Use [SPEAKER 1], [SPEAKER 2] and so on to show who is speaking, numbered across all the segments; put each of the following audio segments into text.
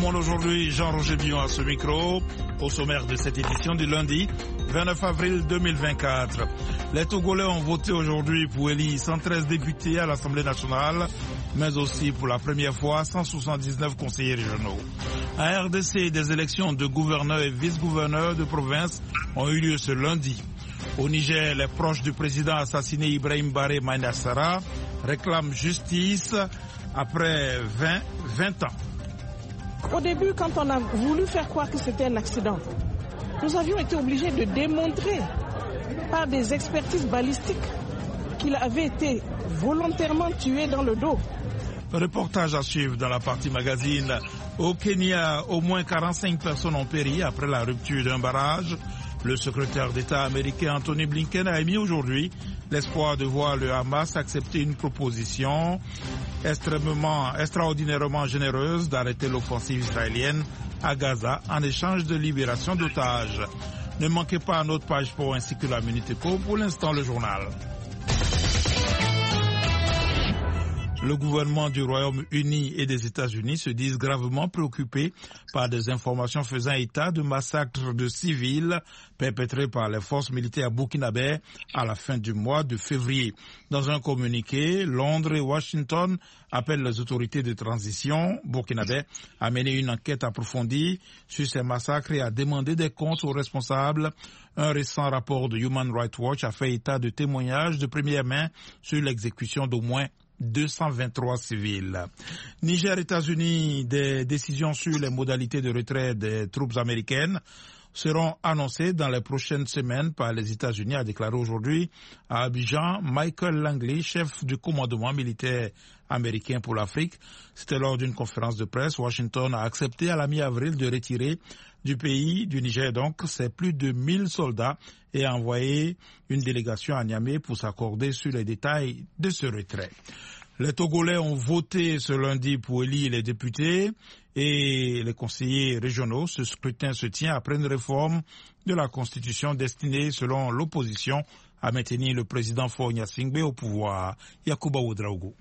[SPEAKER 1] monde aujourd'hui, Jean-Roger Billon à ce micro, au sommaire de cette édition du lundi 29 avril 2024. Les Togolais ont voté aujourd'hui pour élire 113 députés à l'Assemblée nationale, mais aussi pour la première fois 179 conseillers régionaux. En RDC, des élections de gouverneurs et vice-gouverneurs de province ont eu lieu ce lundi. Au Niger, les proches du président assassiné Ibrahim Baré Maïnassara réclament justice après 20 ans.
[SPEAKER 2] Au début, quand on a voulu faire croire que c'était un accident, nous avions été obligés de démontrer par des expertises balistiques qu'il avait été volontairement tué dans le dos.
[SPEAKER 1] Reportage à suivre dans la partie magazine. Au Kenya, au moins 45 personnes ont péri après la rupture d'un barrage. Le secrétaire d'État américain Anthony Blinken a émis aujourd'hui l'espoir de voir le Hamas accepter une proposition extraordinairement généreuse d'arrêter l'offensive israélienne à Gaza en échange de libération d'otages. Ne manquez pas notre page sport ainsi que la Minute Éco. Pour l'instant, le journal. Le gouvernement du Royaume-Uni et des États-Unis se disent gravement préoccupés par des informations faisant état de massacres de civils perpétrés par les forces militaires burkinabè à la fin du mois de février. Dans un communiqué, Londres et Washington appellent les autorités de transition burkinabè à mener une enquête approfondie sur ces massacres et à demander des comptes aux responsables. Un récent rapport de Human Rights Watch a fait état de témoignages de première main sur l'exécution d'au moins 223 civils. Niger, États-Unis, des décisions sur les modalités de retrait des troupes américaines seront annoncées dans les prochaines semaines par les États-Unis, a déclaré aujourd'hui à Abidjan Michael Langley, chef du commandement militaire américain pour l'Afrique. C'était lors d'une conférence de presse. Washington a accepté à la mi-avril de retirer du pays, du Niger donc, c'est plus de 1000 soldats et a envoyé une délégation à Niamey pour s'accorder sur les détails de ce retrait. Les Togolais ont voté ce lundi pour élire les députés et les conseillers régionaux. Ce scrutin se tient après une réforme de la Constitution destinée, selon l'opposition, à maintenir le président Faure Gnassingbé au pouvoir. Yacouba Ouedraogo.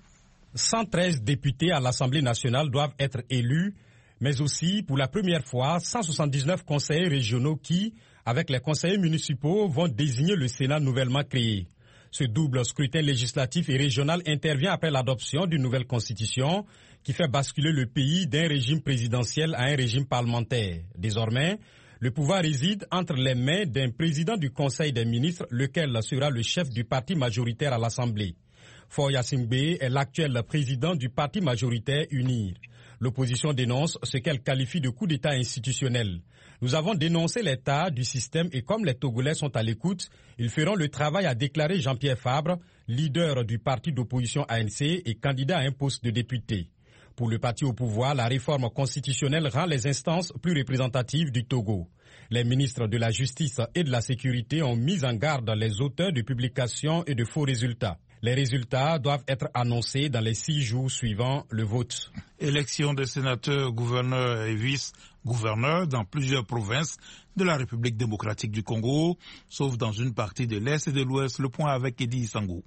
[SPEAKER 3] 113 députés à l'Assemblée nationale doivent être élus, mais aussi, pour la première fois, 179 conseillers régionaux qui, avec les conseillers municipaux, vont désigner le Sénat nouvellement créé. Ce double scrutin législatif et régional intervient après l'adoption d'une nouvelle constitution qui fait basculer le pays d'un régime présidentiel à un régime parlementaire. Désormais, le pouvoir réside entre les mains d'un président du Conseil des ministres, lequel sera le chef du parti majoritaire à l'Assemblée. Faure Gnassingbé est l'actuel président du parti majoritaire UNIR. L'opposition dénonce ce qu'elle qualifie de coup d'État institutionnel. Nous avons dénoncé l'état du système et comme les Togolais sont à l'écoute, ils feront le travail, a déclaré Jean-Pierre Fabre, leader du parti d'opposition ANC et candidat à un poste de député. Pour le parti au pouvoir, la réforme constitutionnelle rend les instances plus représentatives du Togo. Les ministres de la Justice et de la Sécurité ont mis en garde les auteurs de publications et de faux résultats. Les résultats doivent être annoncés dans les 6 jours suivant le vote.
[SPEAKER 1] Élection des sénateurs, gouverneurs et vice-gouverneurs dans plusieurs provinces de la République démocratique du Congo, sauf dans une partie de l'Est et de l'Ouest. Le point avec Eddie Sangou.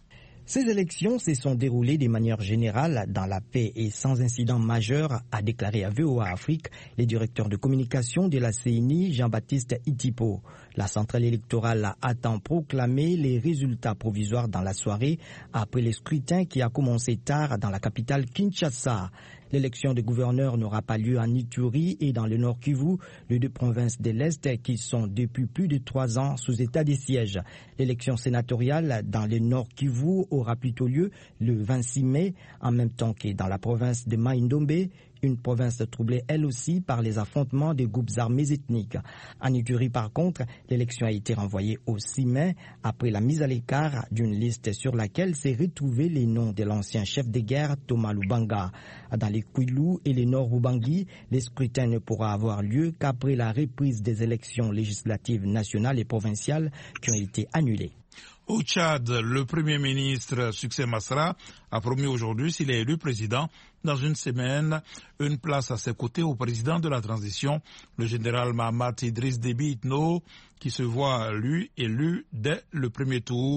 [SPEAKER 4] Ces élections se sont déroulées de manière générale dans la paix et sans incident majeur, a déclaré à VOA Afrique le directeur de communication de la CENI, Jean-Baptiste Itipo. La centrale électorale attend proclamer les résultats provisoires dans la soirée après le scrutin qui a commencé tard dans la capitale Kinshasa. L'élection des gouverneurs n'aura pas lieu en Ituri et dans le Nord Kivu, les 2 provinces de l'Est qui sont depuis plus de 3 ans sous état de siège. L'élection sénatoriale dans le Nord Kivu aura plutôt lieu le 26 mai, en même temps que dans la province de Mai-Ndombe, une province troublée elle aussi par les affrontements des groupes armés ethniques. En Ituri, par contre, l'élection a été renvoyée au 6 mai après la mise à l'écart d'une liste sur laquelle s'est retrouvé les noms de l'ancien chef de guerre Thomas Lubanga. Dans les Kwilu et les Nord-Ubangi, les scrutins ne pourra avoir lieu qu'après la reprise des élections législatives nationales et provinciales qui ont été annulées.
[SPEAKER 1] Au Tchad, le Premier ministre Succès Masra a promis aujourd'hui, s'il est élu président, dans une semaine, une place à ses côtés au président de la transition, le général Mahamat Idriss Déby Itno, qui se voit, lui, élu dès le premier tour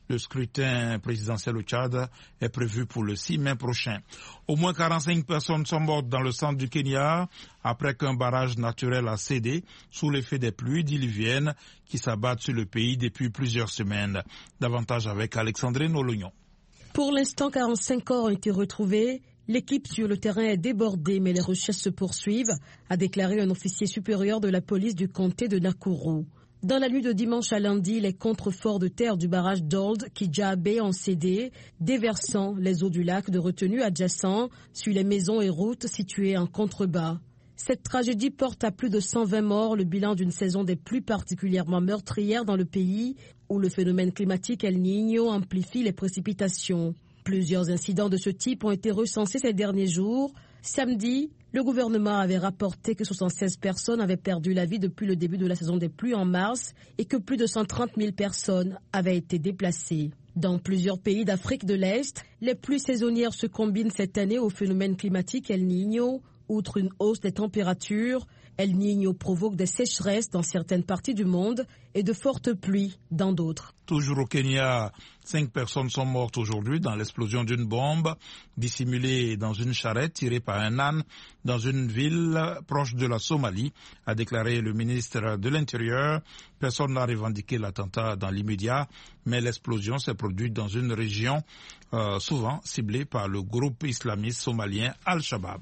[SPEAKER 1] Le scrutin présidentiel au Tchad est prévu pour le 6 mai prochain. Au moins 45 personnes sont mortes dans le centre du Kenya après qu'un barrage naturel a cédé sous l'effet des pluies diluviennes qui s'abattent sur le pays depuis plusieurs semaines. Davantage avec Alexandrine Olognon.
[SPEAKER 5] Pour l'instant, 45 corps ont été retrouvés. L'équipe sur le terrain est débordée, mais les recherches se poursuivent, a déclaré un officier supérieur de la police du comté de Nakuru. Dans la nuit de dimanche à lundi, les contreforts de terre du barrage d'Old Kijabe ont cédé, déversant les eaux du lac de retenue adjacent sur les maisons et routes situées en contrebas. Cette tragédie porte à plus de 120 morts, le bilan d'une saison des pluies particulièrement meurtrières dans le pays, où le phénomène climatique El Niño amplifie les précipitations. Plusieurs incidents de ce type ont été recensés ces derniers jours. Samedi, le gouvernement avait rapporté que 76 personnes avaient perdu la vie depuis le début de la saison des pluies en mars et que plus de 130 000 personnes avaient été déplacées. Dans plusieurs pays d'Afrique de l'Est, les pluies saisonnières se combinent cette année au phénomène climatique El Niño. Outre une hausse des températures, El Niño provoque des sécheresses dans certaines parties du monde et de fortes pluies dans d'autres.
[SPEAKER 1] Toujours au Kenya, 5 personnes sont mortes aujourd'hui dans l'explosion d'une bombe dissimulée dans une charrette tirée par un âne dans une ville proche de la Somalie, a déclaré le ministre de l'Intérieur. Personne n'a revendiqué l'attentat dans l'immédiat, mais l'explosion s'est produite dans une région souvent ciblée par le groupe islamiste somalien Al-Shabaab.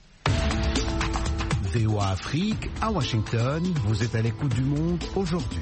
[SPEAKER 6] VOA Afrique, à Washington, vous êtes à l'écoute du monde aujourd'hui.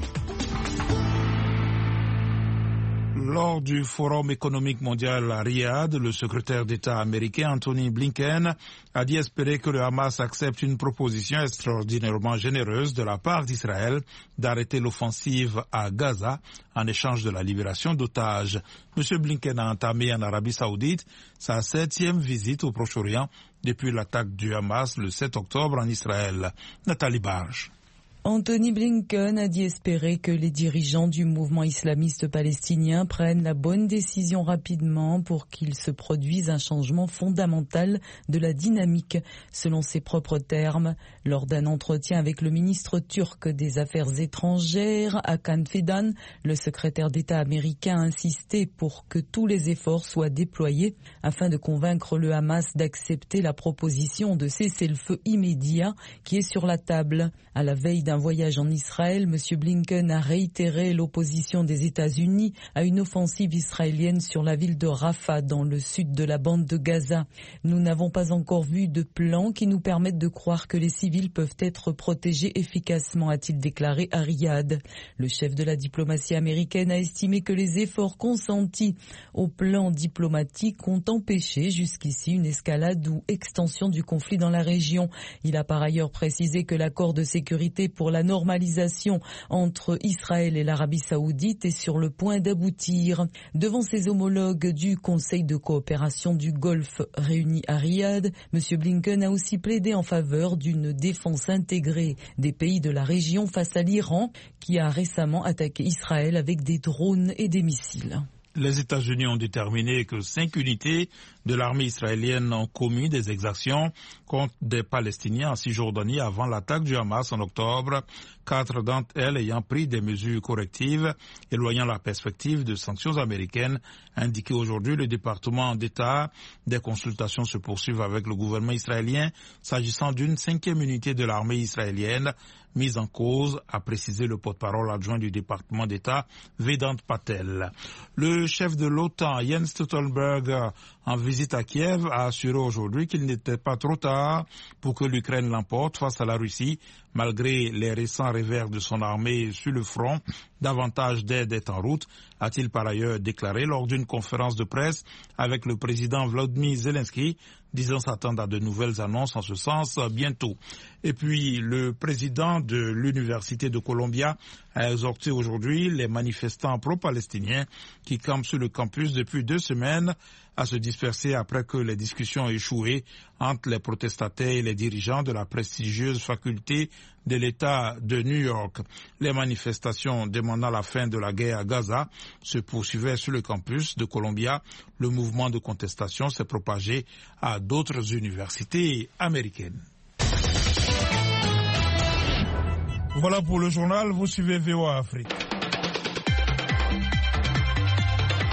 [SPEAKER 1] Lors du Forum économique mondial à Riyad, le secrétaire d'État américain Anthony Blinken a dit espérer que le Hamas accepte une proposition extraordinairement généreuse de la part d'Israël d'arrêter l'offensive à Gaza en échange de la libération d'otages. M. Blinken a entamé en Arabie Saoudite sa 7e visite au Proche-Orient depuis l'attaque du Hamas le 7 octobre en Israël. Nathalie Barge.
[SPEAKER 7] Anthony Blinken a dit espérer que les dirigeants du mouvement islamiste palestinien prennent la bonne décision rapidement pour qu'il se produise un changement fondamental de la dynamique, selon ses propres termes. Lors d'un entretien avec le ministre turc des Affaires étrangères, Hakan Fidan, le secrétaire d'État américain a insisté pour que tous les efforts soient déployés afin de convaincre le Hamas d'accepter la proposition de cessez-le-feu immédiat qui est sur la table. À la veille d'un voyage en Israël, M. Blinken a réitéré l'opposition des États-Unis à une offensive israélienne sur la ville de Rafah dans le sud de la bande de Gaza. Nous n'avons pas encore vu de plan qui nous permette de croire que les civils peuvent être protégés efficacement, a-t-il déclaré à Riyad. Le chef de la diplomatie américaine a estimé que les efforts consentis au plan diplomatique ont empêché jusqu'ici une escalade ou extension du conflit dans la région. Il a par ailleurs précisé que l'accord de sécurité pour la normalisation entre Israël et l'Arabie Saoudite est sur le point d'aboutir. Devant ses homologues du Conseil de coopération du Golfe réunis à Riyad, M. Blinken a aussi plaidé en faveur d'une défense intégrée des pays de la région face à l'Iran qui a récemment attaqué Israël avec des drones et des missiles.
[SPEAKER 1] Les États-Unis ont déterminé que 5 unités de l'armée israélienne ont commis des exactions contre des Palestiniens en Cisjordanie avant l'attaque du Hamas en octobre, 4 d'entre elles ayant pris des mesures correctives, éloignant la perspective de sanctions américaines, indiqué aujourd'hui le département d'État. Des consultations se poursuivent avec le gouvernement israélien s'agissant d'une 5e unité de l'armée israélienne mise en cause, a précisé le porte-parole adjoint du département d'État, Vedant Patel. Le chef de l'OTAN, Jens Stoltenberg, en visite à Kiev, a assuré aujourd'hui qu'il n'était pas trop tard pour que l'Ukraine l'emporte face à la Russie, malgré les récents revers de son armée sur le front. Davantage d'aide est en route, a-t-il par ailleurs déclaré lors d'une conférence de presse avec le président Volodymyr Zelensky, disant s'attendre à de nouvelles annonces en ce sens bientôt. Et puis, le président de l'Université de Columbia a exhorté aujourd'hui les manifestants pro-palestiniens qui campent sur le campus depuis 2 semaines à se disperser après que les discussions ont échoué entre les protestataires et les dirigeants de la prestigieuse faculté de l'État de New York. Les manifestations demandant la fin de la guerre à Gaza se poursuivaient sur le campus de Columbia. Le mouvement de contestation s'est propagé à d'autres universités américaines. Voilà pour le journal, vous suivez VOA Afrique.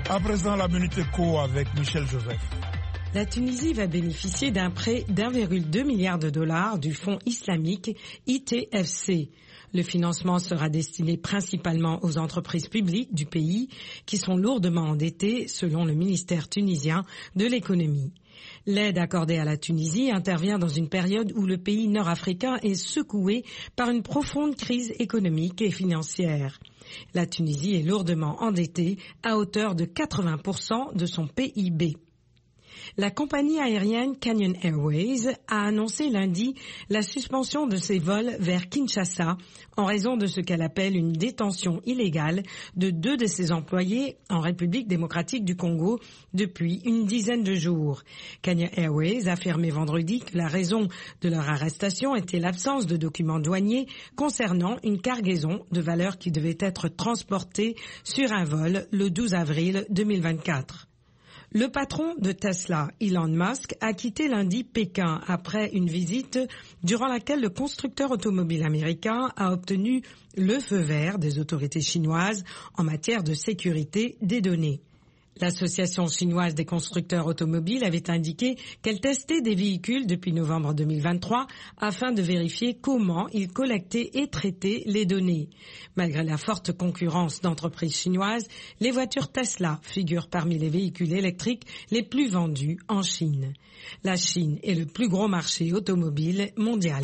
[SPEAKER 1] À présent, la Minute Éco avec Michel Joseph.
[SPEAKER 8] La Tunisie va bénéficier d'un prêt d'1,2 milliard de dollars du fonds islamique ITFC. Le financement sera destiné principalement aux entreprises publiques du pays qui sont lourdement endettées selon le ministère tunisien de l'économie. L'aide accordée à la Tunisie intervient dans une période où le pays nord-africain est secoué par une profonde crise économique et financière. La Tunisie est lourdement endettée à hauteur de 80% de son PIB. La compagnie aérienne Canyon Airways a annoncé lundi la suspension de ses vols vers Kinshasa en raison de ce qu'elle appelle une détention illégale de 2 de ses employés en République démocratique du Congo depuis une dizaine de jours. Canyon Airways a affirmé vendredi que la raison de leur arrestation était l'absence de documents douaniers concernant une cargaison de valeurs qui devait être transportée sur un vol le 12 avril 2024. Le patron de Tesla, Elon Musk, a quitté lundi Pékin après une visite durant laquelle le constructeur automobile américain a obtenu le feu vert des autorités chinoises en matière de sécurité des données. L'association chinoise des constructeurs automobiles avait indiqué qu'elle testait des véhicules depuis novembre 2023 afin de vérifier comment ils collectaient et traitaient les données. Malgré la forte concurrence d'entreprises chinoises, les voitures Tesla figurent parmi les véhicules électriques les plus vendus en Chine. La Chine est le plus gros marché automobile mondial.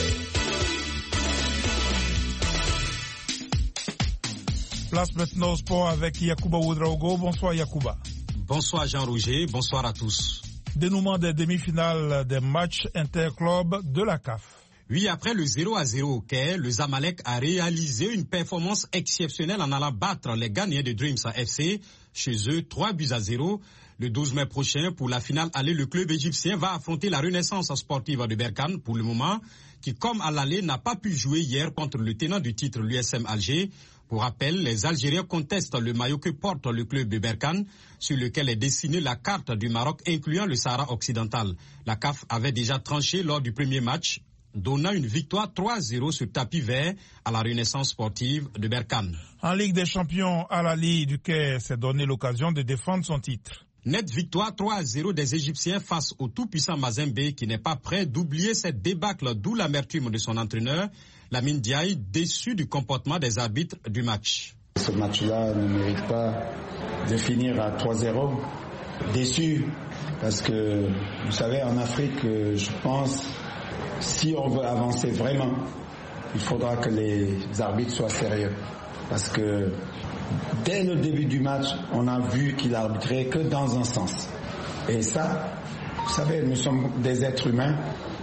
[SPEAKER 1] Place maintenant au sport avec Yacouba Ouedraogo. Bonsoir Yacouba.
[SPEAKER 9] Bonsoir Jean-Roger, bonsoir à tous.
[SPEAKER 1] Dénouement des demi-finales des matchs interclubs de la CAF.
[SPEAKER 9] Oui, après le 0-0 au Caire, le Zamalek a réalisé une performance exceptionnelle en allant battre les gagnants de Dreams FC chez eux 3-0. Le 12 mai prochain, pour la finale aller, le club égyptien va affronter la Renaissance sportive de Berkane pour le moment, qui comme à l'aller n'a pas pu jouer hier contre le tenant du titre, l'USM Alger. Pour rappel, les Algériens contestent le maillot que porte le club de Berkane, sur lequel est dessinée la carte du Maroc, incluant le Sahara occidental. La CAF avait déjà tranché lors du premier match, donnant une victoire 3-0 sur tapis vert à la Renaissance sportive de Berkane.
[SPEAKER 1] En Ligue des Champions, Al Ahly du Caire s'est donné l'occasion de défendre son titre.
[SPEAKER 9] Nette victoire 3-0 des Égyptiens face au tout-puissant Mazembe qui n'est pas prêt d'oublier cette débâcle, d'où l'amertume de son entraîneur, Lamine Diaye, déçu du comportement des arbitres du match.
[SPEAKER 10] Ce match-là ne mérite pas de finir à 3-0. Déçu parce que, vous savez, en Afrique, je pense, si on veut avancer vraiment, il faudra que les arbitres soient sérieux. Parce que dès le début du match, on a vu qu'il arbitrait que dans un sens. Et ça, vous savez, nous sommes des êtres humains.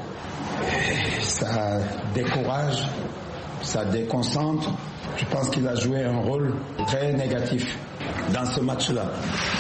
[SPEAKER 10] Et ça décourage, ça déconcentre. Je pense qu'il a joué un rôle très négatif dans ce match-là.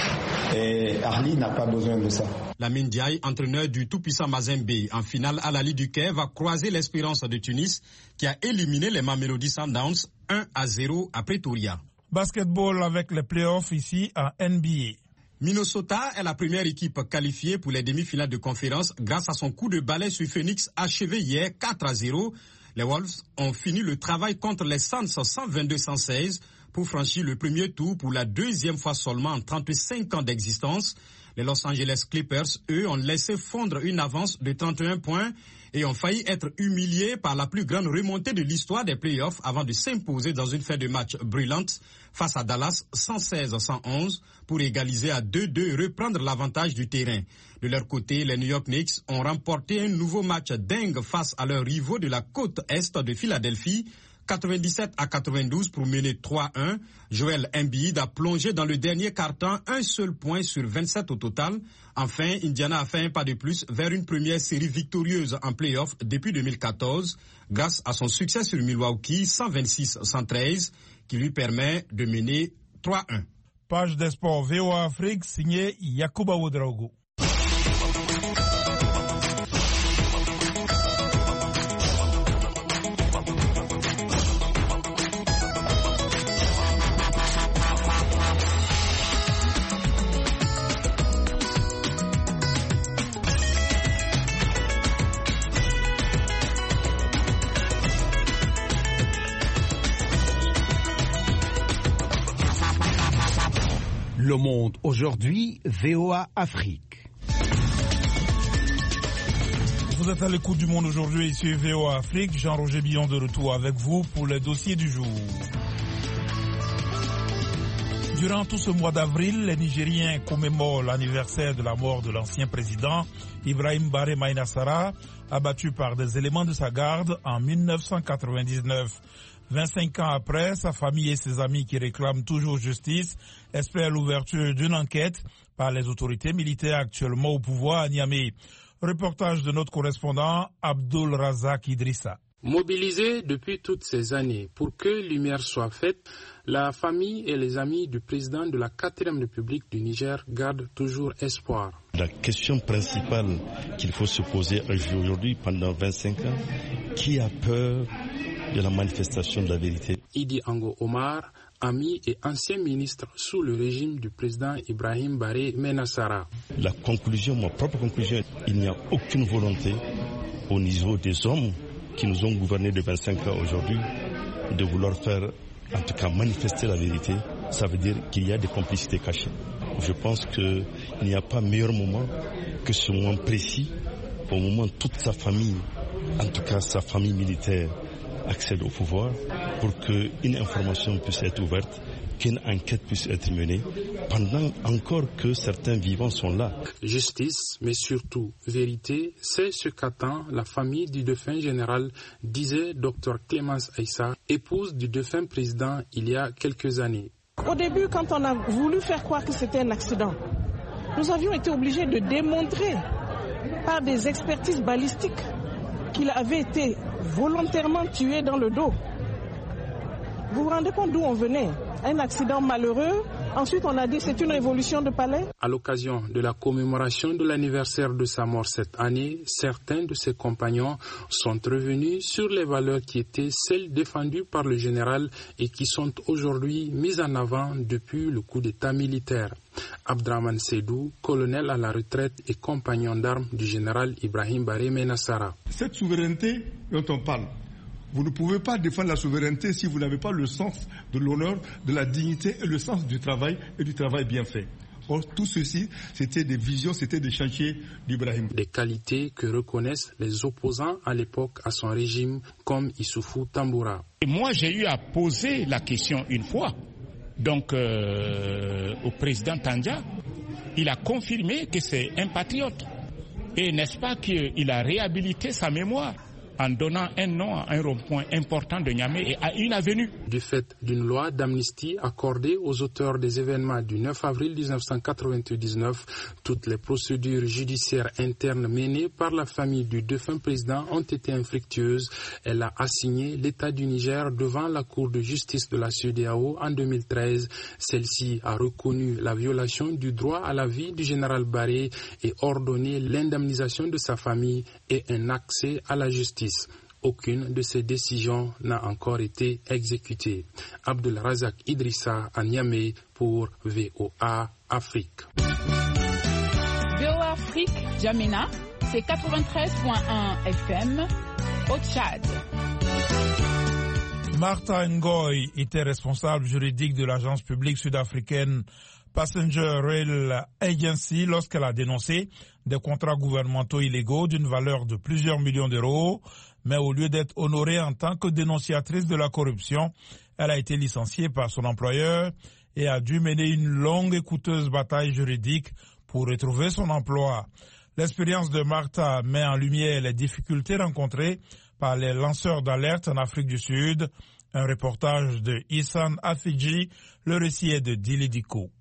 [SPEAKER 10] Et Ahly n'a pas besoin de ça.
[SPEAKER 9] Lamine Diaye, entraîneur du tout-puissant Mazembe, en finale Al Ahly du Caire, va croiser l'Espérance de Tunis qui a éliminé les Mamelody Sundowns 1-0 à Pretoria.
[SPEAKER 1] Basketball avec les playoffs ici en NBA.
[SPEAKER 9] Minnesota est la première équipe qualifiée pour les demi-finales de conférence grâce à son coup de balai sur Phoenix achevé hier 4-0. Les Wolves ont fini le travail contre les Suns 122-116 pour franchir le premier tour pour la deuxième fois seulement en 35 ans d'existence. Les Los Angeles Clippers, eux, ont laissé fondre une avance de 31 points et ont failli être humiliés par la plus grande remontée de l'histoire des playoffs avant de s'imposer dans une fin de match brûlante face à Dallas 116-111 pour égaliser à 2-2 et reprendre l'avantage du terrain. De leur côté, les New York Knicks ont remporté un nouveau match dingue face à leurs rivaux de la côte est de Philadelphie, 97-92 pour mener 3-1. Joel Embiid a plongé dans le dernier quart-temps un seul point sur 27 au total. Enfin, Indiana a fait un pas de plus vers une première série victorieuse en play-off depuis 2014 grâce à son succès sur Milwaukee 126-113 qui lui permet de mener 3-1.
[SPEAKER 1] Page des sports VOA Afrique signée Yacouba Ouedraogo.
[SPEAKER 6] Le Monde aujourd'hui, VOA Afrique.
[SPEAKER 1] Vous êtes à l'écoute du Monde aujourd'hui, ici VOA Afrique. Jean-Roger Billon de retour avec vous pour les dossiers du jour. Durant tout ce mois d'avril, les Nigériens commémorent l'anniversaire de la mort de l'ancien président Ibrahim Baré Maïnassara, abattu par des éléments de sa garde en 1999. 25 ans après, sa famille et ses amis qui réclament toujours justice espèrent l'ouverture d'une enquête par les autorités militaires actuellement au pouvoir à Niamey. Reportage de notre correspondant Abdul Razak Idrissa.
[SPEAKER 11] Mobilisés depuis toutes ces années pour que lumière soit faite, la famille et les amis du président de la 4e République du Niger gardent toujours espoir.
[SPEAKER 12] La question principale qu'il faut se poser aujourd'hui pendant 25 ans, qui a peur de la manifestation de la vérité?
[SPEAKER 11] Idi Ango Omar, ami et ancien ministre sous le régime du président Ibrahim Baré Maïnassara.
[SPEAKER 12] La conclusion, ma propre conclusion, il n'y a aucune volonté au niveau des hommes qui nous ont gouvernés de 25 ans aujourd'hui de vouloir faire, en tout cas manifester la vérité. Ça veut dire qu'il y a des complicités cachées. Je pense qu'il n'y a pas meilleur moment que ce moment précis, au moment où toute sa famille, en tout cas sa famille militaire, accède au pouvoir pour qu'une information puisse être ouverte, qu'une enquête puisse être menée, pendant encore que certains vivants sont là.
[SPEAKER 11] Justice, mais surtout vérité, c'est ce qu'attend la famille du défunt général, disait Dr Clémence Aïssa, épouse du défunt président il y a quelques années.
[SPEAKER 2] Au début, quand on a voulu faire croire que c'était un accident, nous avions été obligés de démontrer par des expertises balistiques qu'il avait été volontairement tué dans le dos. Vous vous rendez compte d'où on venait? Un accident malheureux. Ensuite, on a dit c'est une révolution de palais.
[SPEAKER 11] À l'occasion de la commémoration de l'anniversaire de sa mort cette année, certains de ses compagnons sont revenus sur les valeurs qui étaient celles défendues par le général et qui sont aujourd'hui mises en avant depuis le coup d'État militaire. Abdraman Seydou, colonel à la retraite et compagnon d'armes du général Ibrahim Baré Maïnassara.
[SPEAKER 13] Cette souveraineté dont on parle, vous ne pouvez pas défendre la souveraineté si vous n'avez pas le sens de l'honneur, de la dignité et le sens du travail et du travail bien fait. Or, tout ceci, c'était des visions, c'était des chantiers d'Ibrahim.
[SPEAKER 11] Des qualités que reconnaissent les opposants à l'époque à son régime, comme Issoufou Tamboura.
[SPEAKER 14] Et moi, j'ai eu à poser la question une fois, donc au président Tandja. Il a confirmé que c'est un patriote. Et n'est-ce pas qu'il a réhabilité sa mémoire en donnant un nom à un rond-point important de Niamey et à une avenue.
[SPEAKER 11] Du fait d'une loi d'amnistie accordée aux auteurs des événements du 9 avril 1999, toutes les procédures judiciaires internes menées par la famille du défunt président ont été infructueuses. Elle a assigné l'État du Niger devant la Cour de justice de la CEDEAO en 2013. Celle-ci a reconnu la violation du droit à la vie du général Baré et ordonné l'indemnisation de sa famille et un accès à la justice. Aucune de ces décisions n'a encore été exécutée. Abdul Razak Idrissa à Niamey pour VOA Afrique.
[SPEAKER 15] VOA Afrique, Djamena, c'est 93.1 FM au Tchad.
[SPEAKER 1] Martha Ngoy était responsable juridique de l'agence publique sud-africaine Passenger Rail Agency lorsqu'elle a dénoncé des contrats gouvernementaux illégaux d'une valeur de plusieurs millions d'euros, mais au lieu d'être honorée en tant que dénonciatrice de la corruption, elle a été licenciée par son employeur et a dû mener une longue et coûteuse bataille juridique pour retrouver son emploi. L'expérience de Martha met en lumière les difficultés rencontrées par les lanceurs d'alerte en Afrique du Sud. Un reportage de Issan Afidji, le récit est de Dili Diko.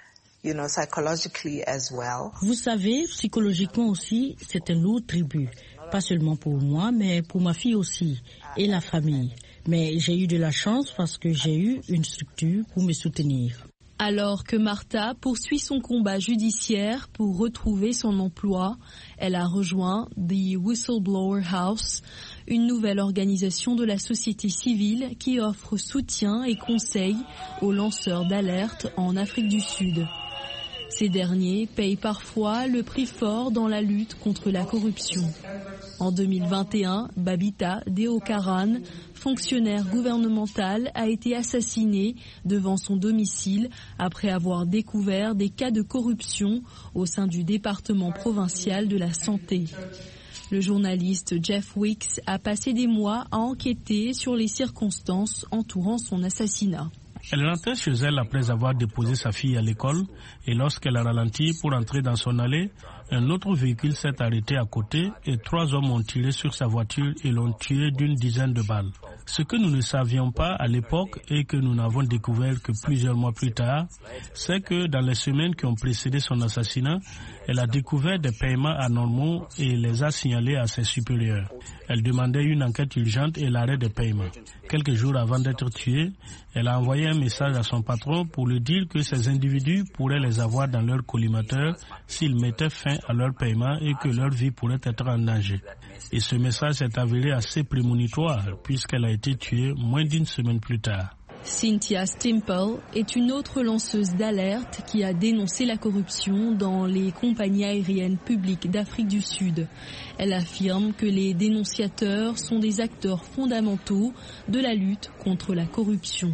[SPEAKER 16] Vous savez, psychologiquement aussi, c'est un lourd tribut. Pas seulement pour moi, mais pour ma fille aussi, et la famille. Mais j'ai eu de la chance parce que j'ai eu une structure pour me soutenir.
[SPEAKER 17] Alors que Martha poursuit son combat judiciaire pour retrouver son emploi, elle a rejoint The Whistleblower House, une nouvelle organisation de la société civile qui offre soutien et conseils aux lanceurs d'alerte en Afrique du Sud. Ces derniers payent parfois le prix fort dans la lutte contre la corruption. En 2021, Babita Deokaran, fonctionnaire gouvernemental, a été assassiné devant son domicile après avoir découvert des cas de corruption au sein du département provincial de la santé. Le journaliste Jeff Weeks a passé des mois à enquêter sur les circonstances entourant son assassinat.
[SPEAKER 18] Elle rentrait chez elle après avoir déposé sa fille à l'école et lorsqu'elle a ralenti pour entrer dans son allée, un autre véhicule s'est arrêté à côté et 3 hommes ont tiré sur sa voiture et l'ont tué d'une dizaine de balles. Ce que nous ne savions pas à l'époque et que nous n'avons découvert que plusieurs mois plus tard, c'est que dans les semaines qui ont précédé son assassinat, elle a découvert des paiements anormaux et les a signalés à ses supérieurs. Elle demandait une enquête urgente et l'arrêt des paiements. Quelques jours avant d'être tuée, elle a envoyé un message à son patron pour lui dire que ces individus pourraient les avoir dans leur collimateur s'ils mettaient fin à leur paiement et que leur vie pourrait être en danger. Et ce message s'est avéré assez prémonitoire puisqu'elle a été tuée moins d'une semaine plus tard.
[SPEAKER 17] Cynthia Stimple est une autre lanceuse d'alerte qui a dénoncé la corruption dans les compagnies aériennes publiques d'Afrique du Sud. Elle affirme que les dénonciateurs sont des acteurs fondamentaux de la lutte contre la corruption.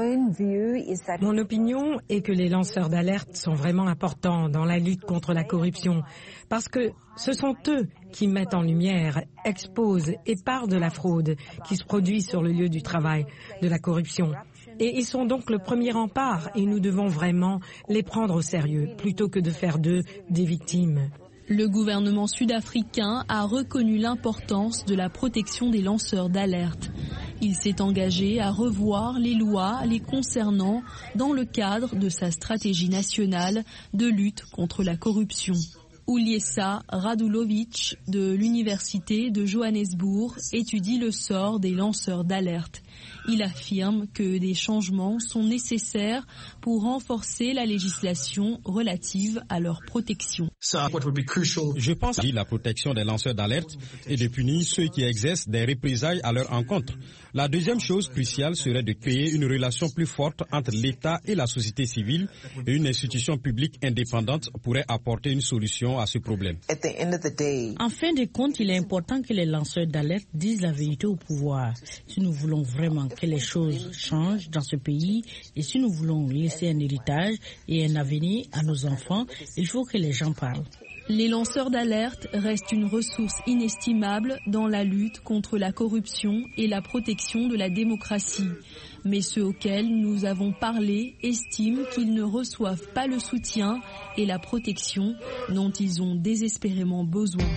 [SPEAKER 8] Mon opinion est que les lanceurs d'alerte sont vraiment importants dans la lutte contre la corruption parce que ce sont eux qui mettent en lumière, exposent et parlent de la fraude qui se produit sur le lieu du travail, de la corruption. Et ils sont donc le premier rempart et nous devons vraiment les prendre au sérieux plutôt que de faire d'eux des victimes.
[SPEAKER 17] Le gouvernement sud-africain a reconnu l'importance de la protection des lanceurs d'alerte. Il s'est engagé à revoir les lois les concernant dans le cadre de sa stratégie nationale de lutte contre la corruption. Uliesa Radulovic de l'Université de Johannesburg étudie le sort des lanceurs d'alerte. Il affirme que des changements sont nécessaires pour renforcer la législation relative à leur protection.
[SPEAKER 3] Je pense que la protection des lanceurs d'alerte et de punir ceux qui exercent des représailles à leur encontre. La deuxième chose cruciale serait de créer une relation plus forte entre l'État et la société civile et une institution publique indépendante pourrait apporter une solution à ce problème.
[SPEAKER 16] En fin de compte, il est important que les lanceurs d'alerte disent la vérité au pouvoir. Si nous voulons vraiment que les choses changent dans ce pays et si nous voulons laisser un héritage et un avenir à nos enfants, il faut que les gens parlent.
[SPEAKER 17] Les lanceurs d'alerte restent une ressource inestimable dans la lutte contre la corruption et la protection de la démocratie. Mais ceux auxquels nous avons parlé estiment qu'ils ne reçoivent pas le soutien et la protection dont ils ont désespérément besoin.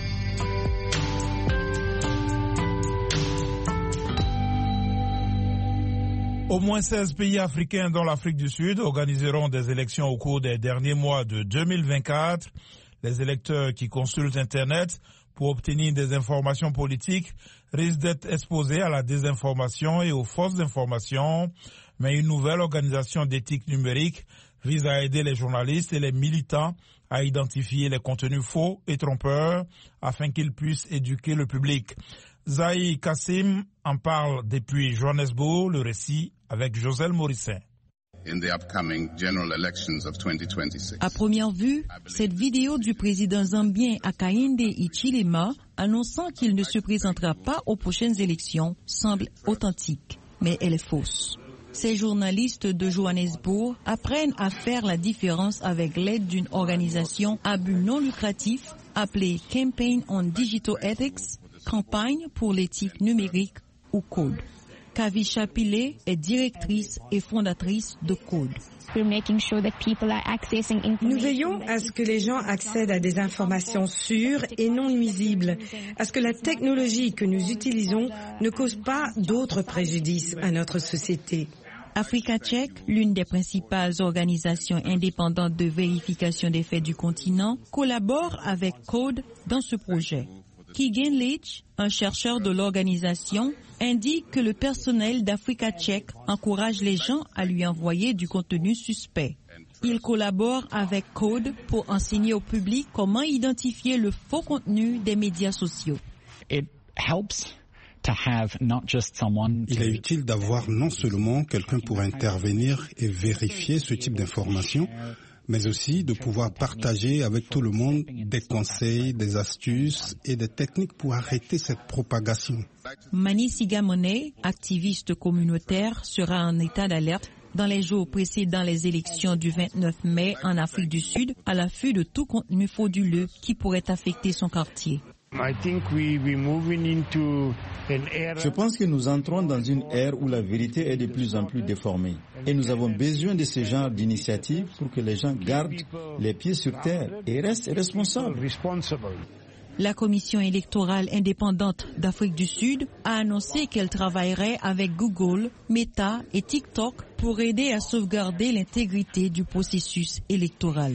[SPEAKER 1] Au moins 16 pays africains, dont l'Afrique du Sud, organiseront des élections au cours des derniers mois de 2024. Les électeurs qui consultent Internet pour obtenir des informations politiques risquent d'être exposés à la désinformation et aux fausses informations. Mais une nouvelle organisation d'éthique numérique vise à aider les journalistes et les militants à identifier les contenus faux et trompeurs afin qu'ils puissent éduquer le public. Zahi Kassim en parle depuis Johannesburg, le récit avec Joselle Morisset.
[SPEAKER 19] À première vue, cette vidéo du président zambien Hakainde Hichilema annonçant qu'il ne se présentera pas aux prochaines élections semble authentique, mais elle est fausse. Ces journalistes de Johannesburg apprennent à faire la différence avec l'aide d'une organisation à but non lucratif appelée Campaign on Digital Ethics, Campagne pour l'éthique numérique ou CODE. Kavisha Pillay est directrice et fondatrice de CODE.
[SPEAKER 8] Nous veillons à ce que les gens accèdent à des informations sûres et non nuisibles, à ce que la technologie que nous utilisons ne cause pas d'autres préjudices à notre société.
[SPEAKER 19] Africa Check, l'une des principales organisations indépendantes de vérification des faits du continent, collabore avec CODE dans ce projet. Keegan Leach, un chercheur de l'organisation, indique que le personnel d'Africa Check encourage les gens à lui envoyer du contenu suspect. Il collabore avec CODE pour enseigner au public comment identifier le faux contenu des médias sociaux.
[SPEAKER 20] Il est utile d'avoir non seulement quelqu'un pour intervenir et vérifier ce type d'informations,
[SPEAKER 21] mais aussi de pouvoir partager avec tout le monde des conseils, des astuces et des techniques pour arrêter cette propagation.
[SPEAKER 19] Mani Sigamone, activiste communautaire, sera en état d'alerte dans les jours précédant les élections du 29 mai en Afrique du Sud, à l'affût de tout contenu frauduleux qui pourrait affecter son quartier.
[SPEAKER 22] Je pense que nous entrons dans une ère où la vérité est de plus en plus déformée. Et nous avons besoin de ce genre d'initiative pour que les gens gardent les pieds sur terre et restent responsables.
[SPEAKER 19] La Commission électorale indépendante d'Afrique du Sud a annoncé qu'elle travaillerait avec Google, Meta et TikTok pour aider à sauvegarder l'intégrité du processus électoral.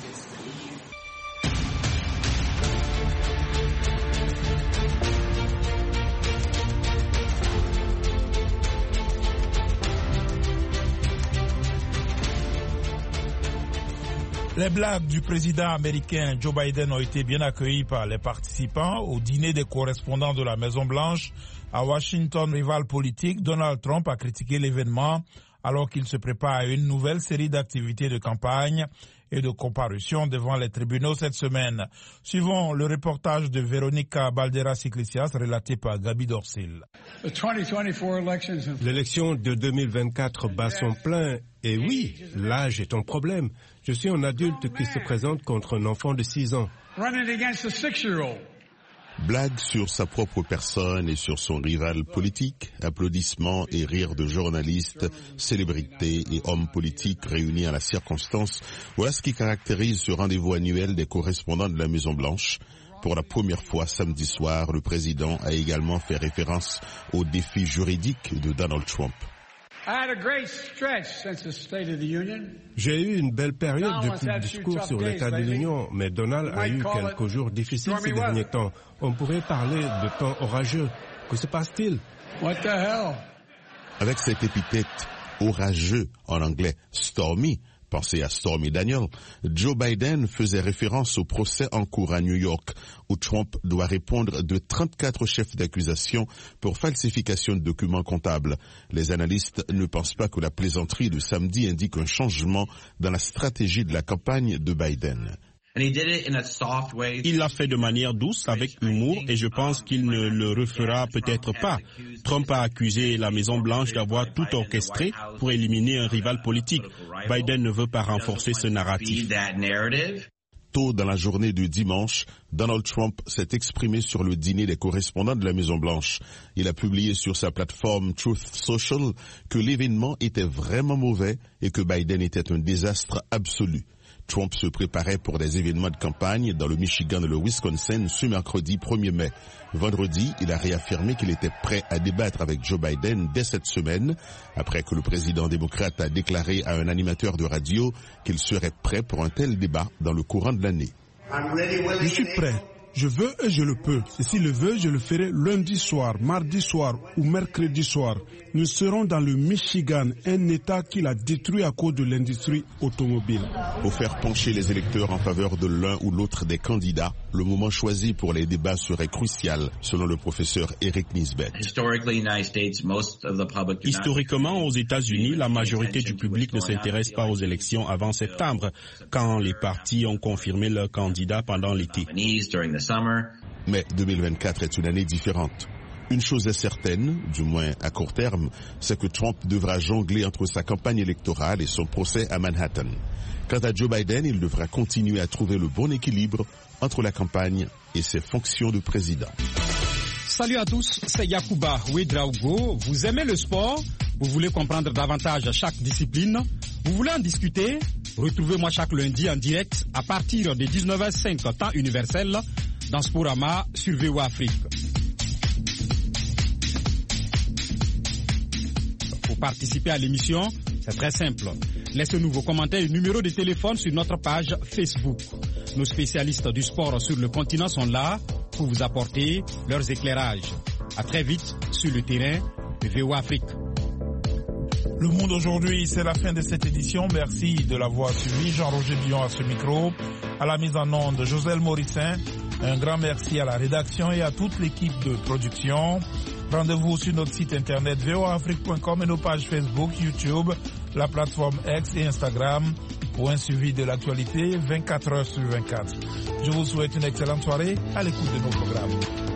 [SPEAKER 1] Les blagues du président américain Joe Biden ont été bien accueillies par les participants au dîner des correspondants de la Maison-Blanche. À Washington, rival politique, Donald Trump a critiqué l'événement alors qu'il se prépare à une nouvelle série d'activités de campagne et de comparution devant les tribunaux cette semaine. Suivons le reportage de Véronica Balderas-Iglesias relaté par Gabi Dorsil.
[SPEAKER 23] L'élection de 2024 bat son plein. Et oui, l'âge est un problème. Je suis un adulte qui se présente contre un enfant de 6 ans.
[SPEAKER 24] Blague sur sa propre personne et sur son rival politique, applaudissements et rires de journalistes, célébrités et hommes politiques réunis à la circonstance. Voilà ce qui caractérise ce rendez-vous annuel des correspondants de la Maison-Blanche. Pour la première fois samedi soir, le président a également fait référence aux défis juridiques de Donald Trump.
[SPEAKER 23] J'ai eu une belle période depuis le discours sur l'état de l'Union, mais Donald a eu quelques jours difficiles ces derniers temps. On pourrait parler de temps orageux. Que se passe-t-il?
[SPEAKER 24] Avec cette épithète orageux en anglais, stormy, pensez à Stormy Daniels, Joe Biden faisait référence au procès en cours à New York, où Trump doit répondre de 34 chefs d'accusation pour falsification de documents comptables. Les analystes ne pensent pas que la plaisanterie de samedi indique un changement dans la stratégie de la campagne de Biden.
[SPEAKER 25] Il l'a fait de manière douce, avec humour, et je pense qu'il ne le refera peut-être pas. Trump a accusé la Maison-Blanche d'avoir tout orchestré pour éliminer un rival politique. Biden ne veut pas renforcer ce narratif.
[SPEAKER 24] Tôt dans la journée de dimanche, Donald Trump s'est exprimé sur le dîner des correspondants de la Maison-Blanche. Il a publié sur sa plateforme Truth Social que l'événement était vraiment mauvais et que Biden était un désastre absolu. Trump se préparait pour des événements de campagne dans le Michigan et le Wisconsin ce mercredi 1er mai. Vendredi, il a réaffirmé qu'il était prêt à débattre avec Joe Biden dès cette semaine, après que le président démocrate a déclaré à un animateur de radio qu'il serait prêt pour un tel débat dans le courant de l'année.
[SPEAKER 21] Je suis prêt. Je veux et je le peux. Et s'il le veut, je le ferai lundi soir, mardi soir ou mercredi soir. Nous serons dans le Michigan, un État qu'il a détruit à cause de l'industrie automobile.
[SPEAKER 24] Pour faire pencher les électeurs en faveur de l'un ou l'autre des candidats, le moment choisi pour les débats serait crucial, selon le professeur Eric Nisbet.
[SPEAKER 25] Historiquement, aux États-Unis, la majorité du public ne s'intéresse pas aux élections avant septembre, quand les partis ont confirmé leurs candidats pendant l'été.
[SPEAKER 24] Mais 2024 est une année différente. Une chose est certaine, du moins à court terme, c'est que Trump devra jongler entre sa campagne électorale et son procès à Manhattan. Quant à Joe Biden, il devra continuer à trouver le bon équilibre entre la campagne et ses fonctions de président.
[SPEAKER 3] Salut à tous, c'est Yacouba Ouedraogo. Vous aimez le sport? Vous voulez comprendre davantage chaque discipline? Vous voulez en discuter? Retrouvez-moi chaque lundi en direct à partir de 19h05 temps universel dans Sporama sur VOA Afrique. Pour participer à l'émission, c'est très simple. Laissez-nous vos commentaires et numéros de téléphone sur notre page Facebook. Nos spécialistes du sport sur le continent sont là pour vous apporter leurs éclairages. À très vite sur le terrain de VOA Afrique.
[SPEAKER 1] Le Monde aujourd'hui, c'est la fin de cette édition. Merci de l'avoir suivi. Jean-Roger Billon à ce micro. À la mise en onde, Joselle Morissin. Un grand merci à la rédaction et à toute l'équipe de production. Rendez-vous sur notre site internet voaafrique.com et nos pages Facebook, YouTube, la plateforme X et Instagram. pour un suivi de l'actualité 24 heures sur 24. Je vous souhaite une excellente soirée à l'écoute de nos programmes.